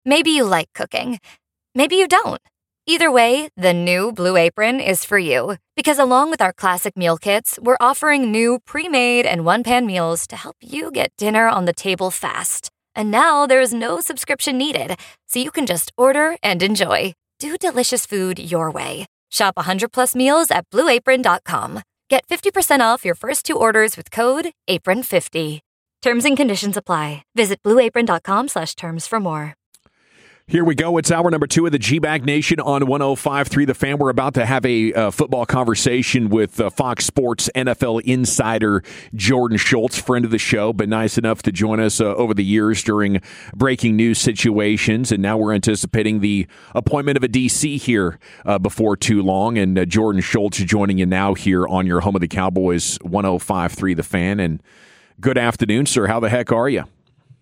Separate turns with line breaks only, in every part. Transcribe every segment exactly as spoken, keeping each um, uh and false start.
Maybe you like cooking. Maybe you don't. Either way, the new Blue Apron is for you. Because along with our classic meal kits, we're offering new pre-made and one-pan meals to help you get dinner on the table fast. And now there's no subscription needed, so you can just order and enjoy. Do delicious food your way. Shop one hundred plus meals at blue apron dot com. Get fifty percent off your first two orders with code apron fifty. Terms and conditions apply. Visit blue apron dot com slash terms for more.
Here we go. It's hour number two of the G-Bag Nation on one oh five point three The Fan. We're about to have a uh, football conversation with uh, Fox Sports N F L insider Jordan Schultz, friend of the show, but nice enough to join us uh, over the years during breaking news situations. And now we're anticipating the appointment of a D C here uh, before too long. And uh, Jordan Schultz joining you now here on your home of the Cowboys, one oh five point three The Fan. And good afternoon, sir. How the heck are you?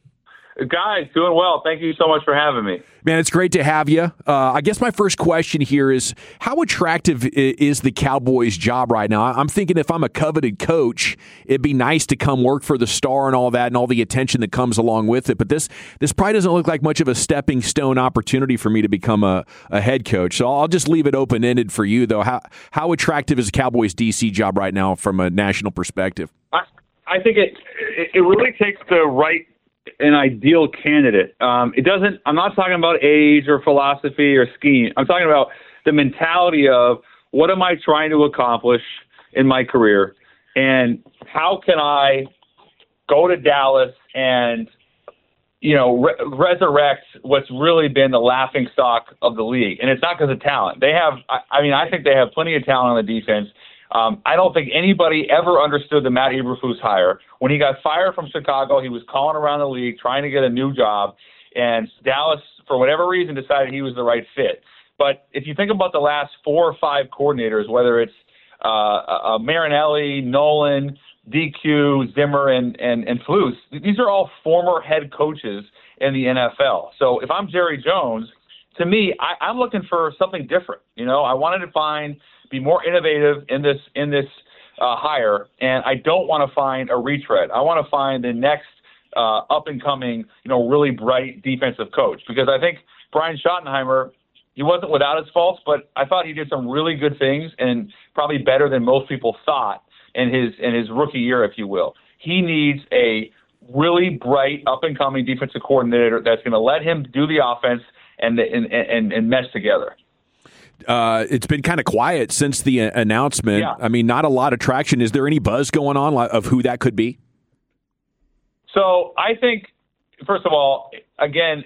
Guys, doing well. Thank you so much for having me.
Man, it's great to have you. Uh, I guess my first question here is, how attractive is the Cowboys job right now? I'm thinking if I'm a coveted coach, it'd be nice to come work for the Star and all that and all the attention that comes along with it. But this this probably doesn't look like much of a stepping stone opportunity for me to become a, a head coach. So I'll just leave it open-ended for you, though. How, how attractive is the Cowboys D C job right now from a national perspective?
I, I think it it really takes the right an ideal candidate. Um, it doesn't, I'm not talking about age or philosophy or scheme. I'm talking about the mentality of what am I trying to accomplish in my career and how can I go to Dallas and, you know, re- resurrect what's really been the laughing stock of the league. And it's not because of talent. They have, I, I mean, I think they have plenty of talent on the defense. Um, I don't think anybody ever understood the Matt Eberflus hire. When he got fired from Chicago, he was calling around the league trying to get a new job, and Dallas, for whatever reason, decided he was the right fit. But if you think about the last four or five coordinators, whether it's uh, uh, Marinelli, Nolan, D Q, Zimmer, and, and, and Flus, these are all former head coaches in the N F L. So if I'm Jerry Jones, to me, I, I'm looking for something different. You know, I wanted to find – be more innovative in this in this uh, hire, and I don't want to find a retread. I want to find the next uh, up-and-coming, you know, really bright defensive coach, because I think Brian Schottenheimer, he wasn't without his faults, but I thought he did some really good things and probably better than most people thought in his in his rookie year, if you will. He needs a really bright, up-and-coming defensive coordinator that's going to let him do the offense and and and, and mesh together.
Uh, it's been kind of quiet since the uh, announcement.
Yeah.
I mean, not a lot of traction. Is there any buzz going on of who that could be?
So I think, first of all, again,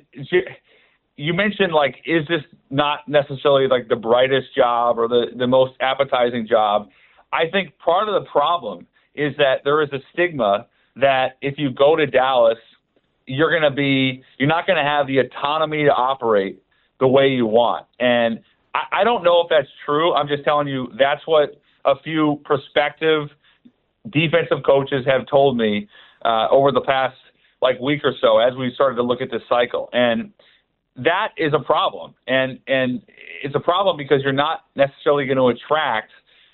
you mentioned, like, is this not necessarily like the brightest job or the, the most appetizing job? I think part of the problem is that there is a stigma that if you go to Dallas, you're going to be, you're not going to have the autonomy to operate the way you want. And I don't know if that's true. I'm just telling you that's what a few prospective defensive coaches have told me uh, over the past like week or so as we started to look at this cycle. And that is a problem. And and it's a problem because you're not necessarily going to attract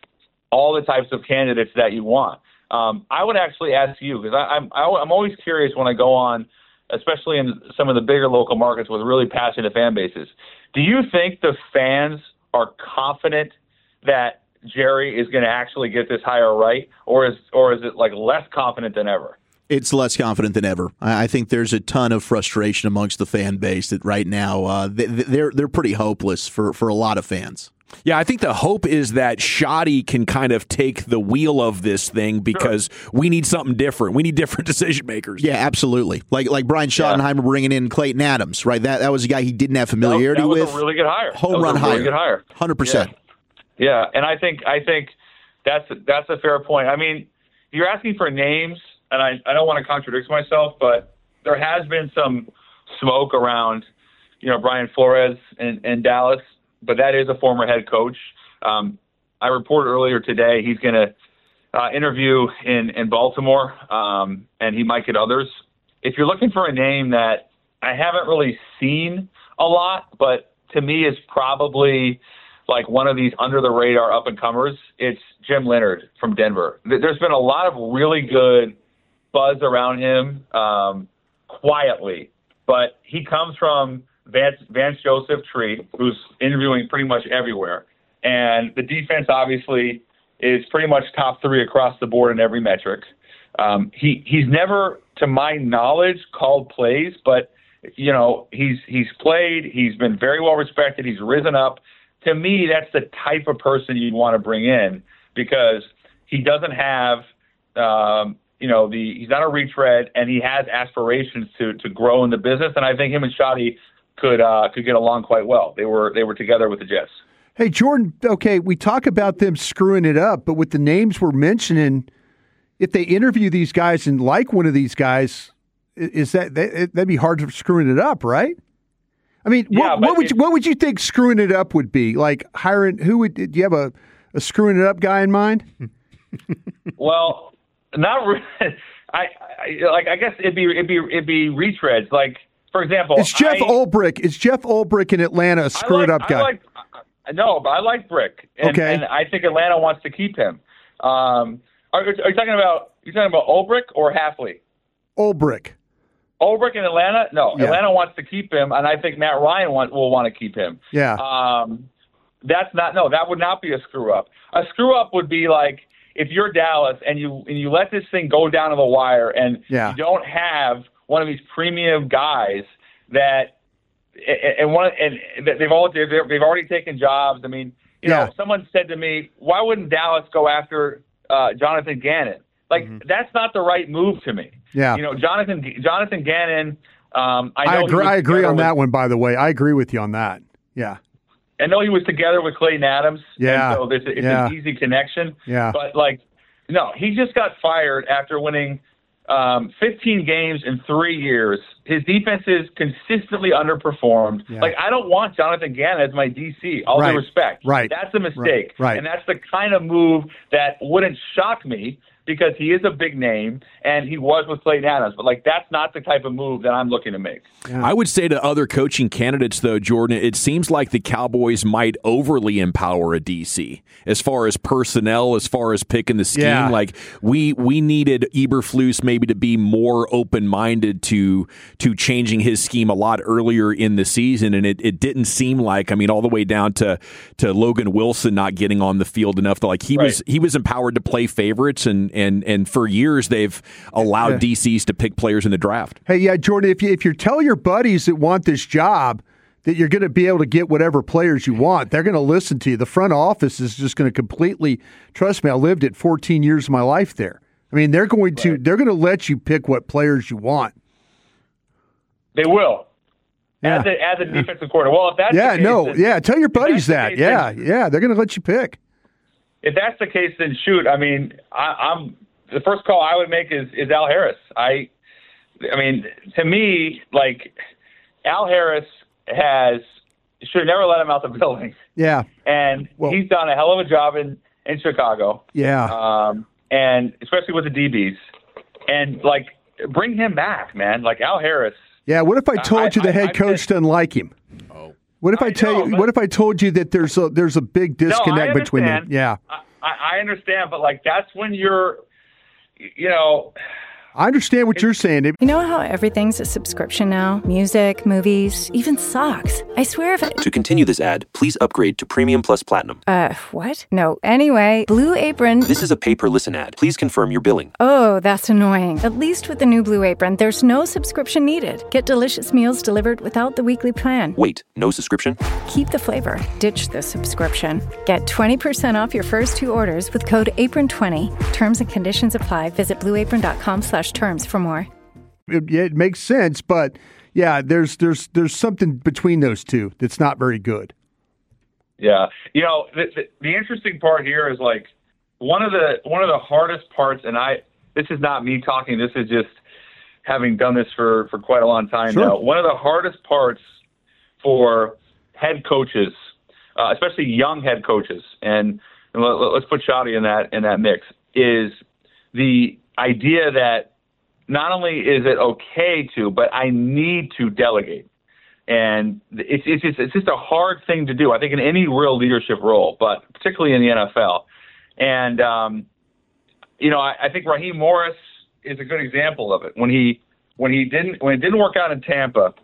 all the types of candidates that you want. Um, I would actually ask you, because I'm I'm always curious when I go on, especially in some of the bigger local markets with really passionate fan bases. Do you think the fans are confident that Jerry is going to actually get this hire right, or is or is it like less confident than ever?
It's less confident than ever. I think there's a ton of frustration amongst the fan base that right now uh, they're they're pretty hopeless for, for a lot of fans.
Yeah, I think the hope is that Shoddy can kind of take the wheel of this thing because sure. we need something different. We need different decision makers.
Yeah, absolutely. Like like Brian Schottenheimer yeah. bringing in Clayton Adams, right? That that was a guy he didn't have familiarity
that was, that
with.
was a really good hire.
Home run
a
hire.
Really good hire.
one hundred percent.
Yeah. yeah, and I think I think that's that's a fair point. I mean, you're asking for names, and I, I don't want to contradict myself, but there has been some smoke around, you know, Brian Flores in, in Dallas. But that is a former head coach. Um, I reported earlier today he's going to uh, interview in, in Baltimore, um, and he might get others. If you're looking for a name that I haven't really seen a lot, but to me is probably like one of these under-the-radar up-and-comers, it's Jim Leonhard from Denver. There's been a lot of really good buzz around him um, quietly, but he comes from Vance, Vance Joseph Tree, who's interviewing pretty much everywhere. And the defense, obviously, is pretty much top three across the board in every metric. Um, he he's never, to my knowledge, called plays, but you know he's he's played. He's been very well respected. He's risen up. To me, that's the type of person you'd want to bring in because he doesn't have, um, you know, the he's not a retread, and he has aspirations to to grow in the business. And I think him and Shotty could uh, could get along quite well. They were they were together with the Jets.
Hey, Jordan, okay, we talk about them screwing it up, but with the names we're mentioning, if they interview these guys and like one of these guys, is that that'd be hard for screwing it up, right? I mean,
yeah,
what, what would you, what would you think screwing it up would be? Like hiring who would? Do you have a, a screwing it up guy in mind?
Well, not really. I, I like. I guess it'd be it'd be it'd be retreads. Like for example,
it's Jeff
I,
Ulbrich. Is Jeff Ulbrich in Atlanta a screw
like,
it up guy?
I like, no, but I like Brick, and,
okay.
and I think Atlanta wants to keep him. Um, are, are you talking about you talking about Ulbrich or Halfley?
Ulbrich.
Ulbrich in Atlanta? No,
yeah.
Atlanta wants to keep him, and I think Matt Ryan want, will want to keep him.
Yeah.
Um, that's not no, that would not be a screw up. A screw up would be like if you're Dallas and you and you let this thing go down to the wire, and
yeah.
you don't have one of these premium guys that. And one, and they've all they've already taken jobs. I mean, you
yeah.
know, someone said to me, "Why wouldn't Dallas go after uh, Jonathan Gannon?" Like mm-hmm. that's not the right move to me.
Yeah,
you know, Jonathan Jonathan Gannon. Um, I, know
I agree. I agree on
with,
that one. By the way, I agree with you on that. Yeah,
I know he was together with Clayton Adams.
Yeah,
and so it's, it's
yeah.
an easy connection.
Yeah,
but like, no, he just got fired after winning um, fifteen games in three years. His defense is consistently underperformed.
Yeah.
Like, I don't want Jonathan Gannon as my D C, all
right.
due respect.
Right.
That's a mistake.
Right.
And that's the kind of move that wouldn't shock me because he is a big name and he was with Clayton Adams. But, like, that's not the type of move that I'm looking to make.
Yeah. I would say to other coaching candidates, though, Jordan, it seems like the Cowboys might overly empower a D C as far as personnel, as far as picking the scheme.
Yeah.
Like, we we needed Eberflus maybe to be more open-minded to to changing his scheme a lot earlier in the season, and it, it didn't seem like, I mean, all the way down to, to Logan Wilson not getting on the field enough. To, like, he
right.
was he was empowered to play favorites, and and, and for years they've allowed
yeah.
D Cs to pick players in the draft.
Hey, yeah, Jordan, if you if you tell your buddies that want this job that you're going to be able to get whatever players you want, they're going to listen to you. The front office is just going to completely, trust me, I lived it fourteen years of my life there. I mean, they're going to right. they're going to let you pick what players you want.
They will.
Yeah.
As a, as a defensive coordinator. Well, if that's
yeah,
the case,
no,
then,
yeah, tell your buddies that.
Case,
yeah,
then,
yeah, they're going to let you pick.
If that's the case, then shoot. I mean, I, I'm the first call I would make is, is Al Harris. I, I mean, to me, like Al Harris has should never let him out the building.
Yeah,
and
well,
he's done a hell of a job in, in Chicago.
Yeah,
um, and especially with the D Bs, and like bring him back, man. Like Al Harris.
Yeah, what if I told I, you the I, head I, coach I, doesn't like him?
Oh.
What if I, I tell know, you? What if I told you that there's a there's a big disconnect
no,
between them? Yeah,
I, I understand, but like that's when you're, you know.
I understand what you're saying.
You know how everything's a subscription now? Music, movies, even socks. I swear if I...
To continue this ad, please upgrade to Premium Plus Platinum.
Uh, what? No. Anyway, Blue Apron...
This is a pay-per-listen ad. Please confirm your billing.
Oh, that's annoying. At least with the new Blue Apron, there's no subscription needed. Get delicious meals delivered without the weekly plan.
Wait, no subscription?
Keep the flavor. Ditch the subscription. Get twenty percent off your first two orders with code apron twenty. Terms and conditions apply. Visit blueapron.com slash terms for more.
It, it makes sense, but yeah, there's there's there's something between those two that's not very good.
Yeah, you know, the, the, the interesting part here is like one of the one of the hardest parts, and I this is not me talking. This is just having done this for, for quite a long time
sure.
now. One of the hardest parts for head coaches, uh, especially young head coaches, and, and let, let's put Shotty in that in that mix, is the idea that not only is it okay to, but I need to delegate. And it's, it's, just, it's just a hard thing to do, I think, in any real leadership role, but particularly in the N F L. And, um, you know, I, I think Raheem Morris is a good example of it. When he when he didn't when it didn't work out in Tampa,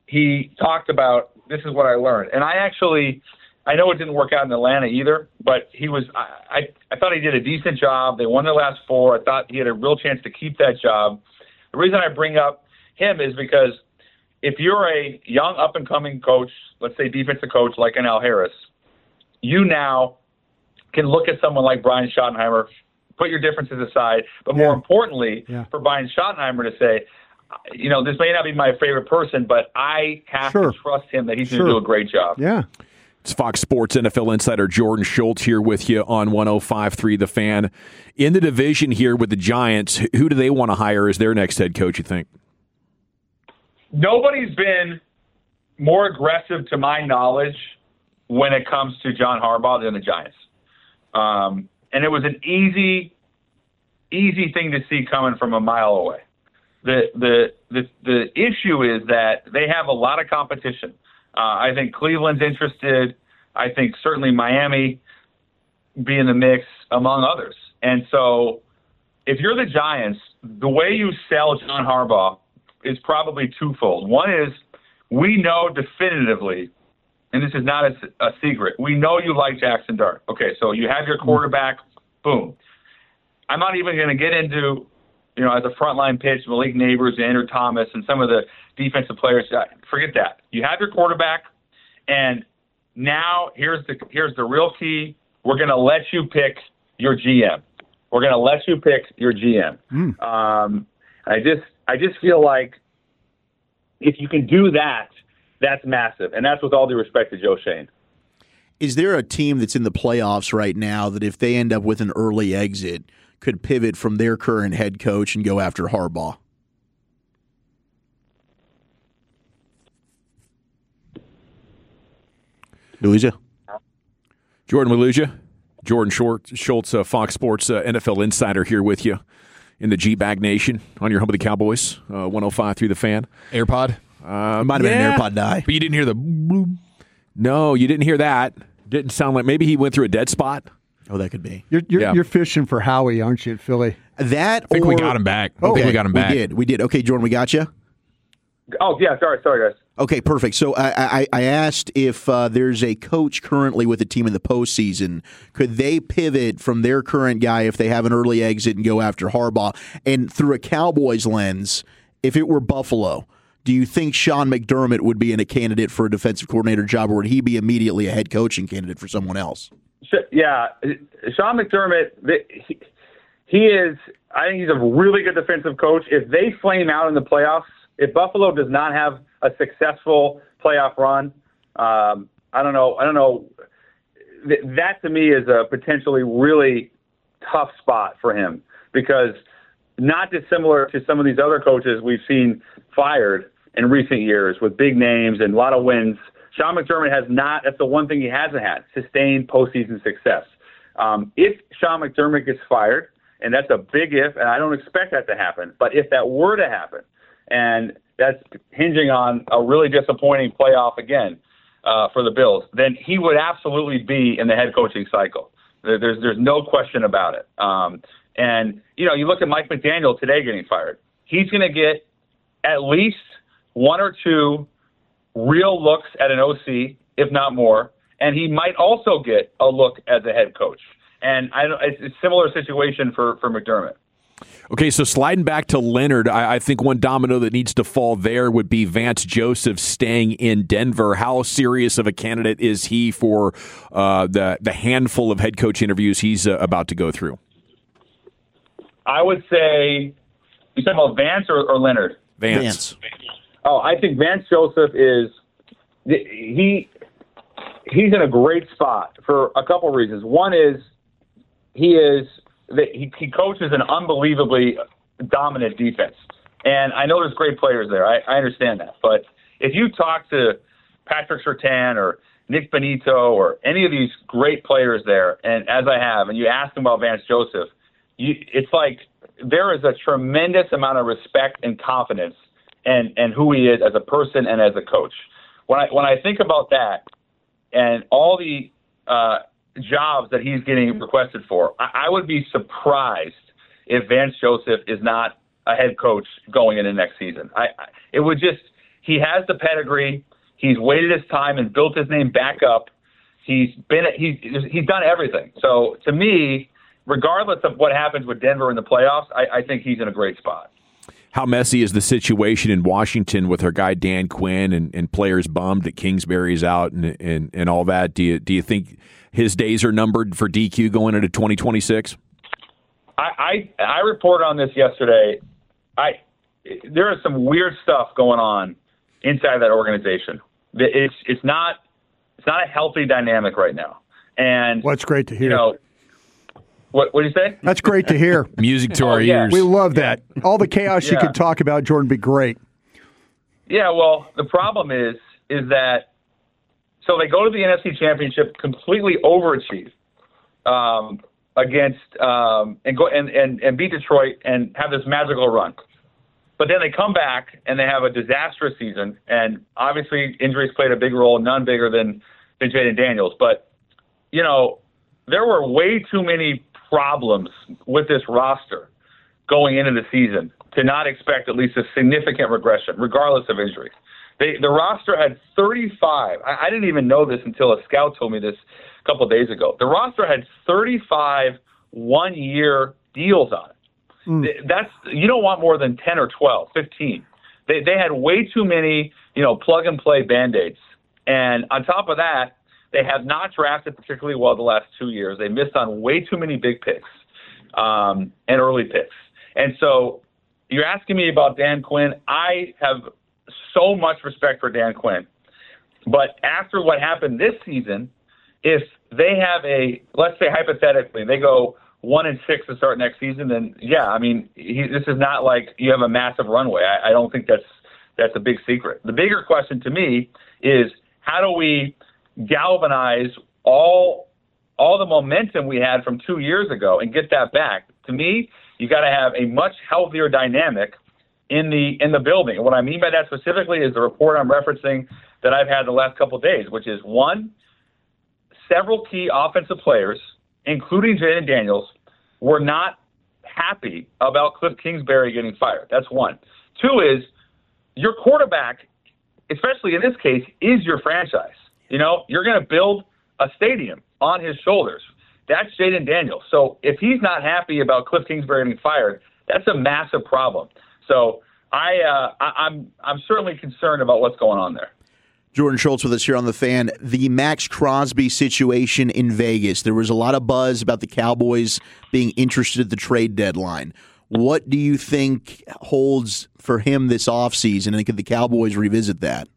he talked about, this is what I learned. And I actually, I know it didn't work out in Atlanta either, but he was, I, I, I thought he did a decent job. They won their last four. I thought he had a real chance to keep that job. The reason I bring up him is because if you're a young up-and-coming coach, let's say defensive coach like an Al Harris, you now can look at someone like Brian Schottenheimer, put your differences aside, but more
Yeah.
importantly, yeah. for Brian Schottenheimer to say, you know, this may not be my favorite person, but I have
sure.
to trust him that he's
sure.
going to do a great job.
Yeah.
It's Fox Sports N F L insider Jordan Schultz here with you on one oh five point three The Fan. In the division here with the Giants, who do they want to hire as their next head coach, you think?
Nobody's been more aggressive, to my knowledge, when it comes to John Harbaugh than the Giants. Um, and it was an easy, easy thing to see coming from a mile away. The the the the issue is that they have a lot of competition. Uh, I think Cleveland's interested. I think certainly Miami be in the mix, among others. And so if you're the Giants, the way you sell John Harbaugh is probably twofold. One is we know definitively, and this is not a, a secret, we know you like Jackson Dart. Okay, so you have your quarterback, boom. I'm not even going to get into, you know, as a frontline pitch, Malik Neighbors, Andrew Thomas, and some of the defensive players. Forget that. You have your quarterback, and now here's the here's the real key. We're going to let you pick your G M. We're going to let you pick your G M. Mm. Um, I just I just feel like if you can do that, that's massive, and that's with all due respect to Joe Schoen.
Is there a team that's in the playoffs right now that if they end up with an early exit could pivot from their current head coach and go after Harbaugh? Louisa?
Jordan, we lose you. Jordan Schultz, uh, Fox Sports uh, N F L insider here with you in the G-Bag Nation on your home of the Cowboys, uh, one oh five point three The Fan.
AirPod?
Uh,
it might have
yeah.
been an AirPod die.
But you didn't hear the bloop?
No, you didn't hear that. Didn't sound like maybe he went through a dead spot.
Oh, that could be.
You're you're,
yeah.
you're fishing for Howie, aren't you, at Philly?
That
I think
or,
we got him back. I
okay,
think we got him back.
We did. We did. Okay, Jordan, we got you?
Oh, yeah. Sorry, sorry, guys.
Okay, perfect. So I, I, I asked if uh, there's a coach currently with a team in the postseason. Could they pivot from their current guy if they have an early exit and go after Harbaugh? And through a Cowboys lens, if it were Buffalo, do you think Sean McDermott would be in a candidate for a defensive coordinator job, or would he be immediately a head coaching candidate for someone else?
Yeah, Sean McDermott, he, he is, I think he's a really good defensive coach. If they flame out in the playoffs, if Buffalo does not have a successful playoff run, um, I don't know. I don't know. That to me is a potentially really tough spot for him, because not dissimilar to some of these other coaches we've seen fired in recent years with big names and a lot of wins, Sean McDermott has not. That's the one thing he hasn't had: sustained postseason success. Um, if Sean McDermott gets fired, and that's a big if, and I don't expect that to happen, but if that were to happen, and that's hinging on a really disappointing playoff again uh, for the Bills, then he would absolutely be in the head coaching cycle. There, there's there's no question about it. Um, and, you know, you look at Mike McDaniel today getting fired. He's going to get at least one or two real looks at an O C, if not more, and he might also get a look as a head coach. And I, it's a similar situation for, for McDermott.
Okay, so sliding back to Leonard, I, I think one domino that needs to fall there would be Vance Joseph staying in Denver. How serious of a candidate is he for uh, the the handful of head coach interviews he's uh, about to go through?
I would say, you talking about Vance or, or Leonard?
Vance.
Vance.
Oh, I think Vance Joseph is he he's in a great spot for a couple reasons. One is he is. He, he coaches an unbelievably dominant defense. And I know there's great players there. I, I understand that. But if you talk to Patrick Surtain or Nick Benito or any of these great players there, and as I have, and you ask them about Vance Joseph, you, it's like there is a tremendous amount of respect and confidence and, and who he is as a person and as a coach. When I when I think about that and all the uh, jobs that he's getting requested for, I, I would be surprised if Vance Joseph is not a head coach going into next season. I, I it would just he has the pedigree. He's waited his time and built his name back up. He's been he's he's done everything. So to me, regardless of what happens with Denver in the playoffs, I, I think he's in a great spot.
How messy is the situation in Washington with our guy Dan Quinn and, and players bummed that Kingsbury's out and, and and all that? Do you do you think his days are numbered for D Q going into twenty twenty-six?
I, I I reported on this yesterday. I there is some weird stuff going on inside that organization. It's it's not it's not a healthy dynamic right now. And
well, that's great to hear.
You know, what what do you say?
That's great to hear.
Music to
oh,
our
yeah.
ears.
We love that. All the chaos
yeah.
you could talk about, Jordan, be great.
Yeah, well, the problem is is that so they go to the N F C Championship, completely overachieve um, against um, and go and, and, and beat Detroit and have this magical run. But then they come back and they have a disastrous season, and obviously injuries played a big role, none bigger than, than Jaden Daniels. But, you know, there were way too many problems with this roster going into the season to not expect at least a significant regression, regardless of injury. They, the roster had thirty-five. I, I didn't even know this until a scout told me this a couple of days ago. The roster had thirty-five one-year deals on it. Mm. That's you don't want more than ten or twelve, fifteen. They they had way too many, you know, plug and play Band-Aids. And on top of that, they have not drafted particularly well the last two years. They missed on way too many big picks um, and early picks. And so you're asking me about Dan Quinn. I have so much respect for Dan Quinn. But after what happened this season, if they have a, let's say hypothetically, they go one and six to start next season, then yeah, I mean, he, this is not like you have a massive runway. I, I don't think that's that's a big secret. The bigger question to me is how do we galvanize all all the momentum we had from two years ago and get that back? To me, you got to have a much healthier dynamic in the in the building. And what I mean by that specifically is the report I'm referencing that I've had the last couple of days, which is one, several key offensive players, including Jaden Daniels, were not happy about Cliff Kingsbury getting fired. That's one. Two is your quarterback, especially in this case, is your franchise. You know, you're going to build a stadium on his shoulders. That's Jaden Daniels. So if he's not happy about Cliff Kingsbury getting fired, that's a massive problem. So I, uh, I, I'm I'm certainly concerned about what's going on there.
Jordan Schultz with us here on The Fan. The Max Crosby situation in Vegas. There was a lot of buzz about the Cowboys being interested at the trade deadline. What do you think holds for him this offseason, and could the Cowboys revisit that?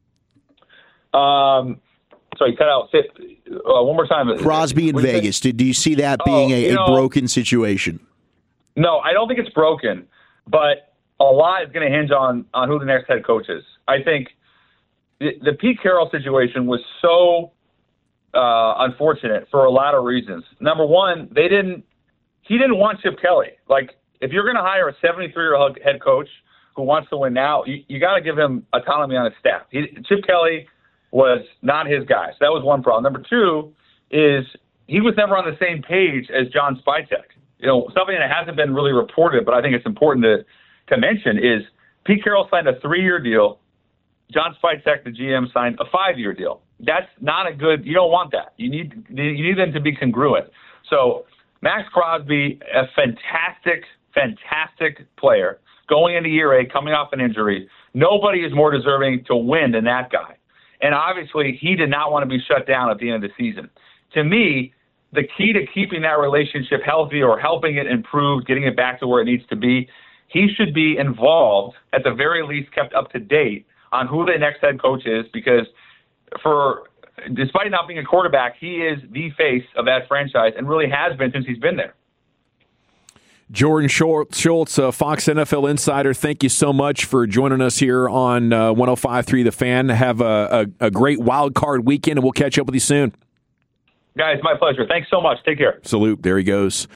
Um,
so you cut out uh, one more time.
Crosby in Vegas. Do, do you see that being oh, a, a know, broken situation?
No, I don't think it's broken, but a lot is going to hinge on, on who the next head coach is. I think the, the Pete Carroll situation was so uh, unfortunate for a lot of reasons. Number one, they didn't. He didn't want Chip Kelly. Like, if you're going to hire a seventy-three-year-old head coach who wants to win now, you, you got to give him autonomy on his staff. He, Chip Kelly was not his guy. So that was one problem. Number two is he was never on the same page as John Spytek. You know, something that hasn't been really reported, but I think it's important to, to mention is Pete Carroll signed a three-year deal. John Spytek, the G M, signed a five-year deal. That's not a good – you don't want that. You need you need them to be congruent. So Max Crosby, a fantastic, fantastic player, going into year eight, coming off an injury. Nobody is more deserving to win than that guy. And obviously, he did not want to be shut down at the end of the season. To me, the key to keeping that relationship healthy or helping it improve, getting it back to where it needs to be, he should be involved, at the very least kept up to date, on who the next head coach is, because for despite not being a quarterback, he is the face of that franchise and really has been since he's been there.
Jordan Schultz, uh, Fox N F L Insider, thank you so much for joining us here on uh, one oh five point three The Fan. Have a, a, a great wild card weekend, and we'll catch up with you soon.
Guys, my pleasure. Thanks so much. Take care.
Salute. There he goes.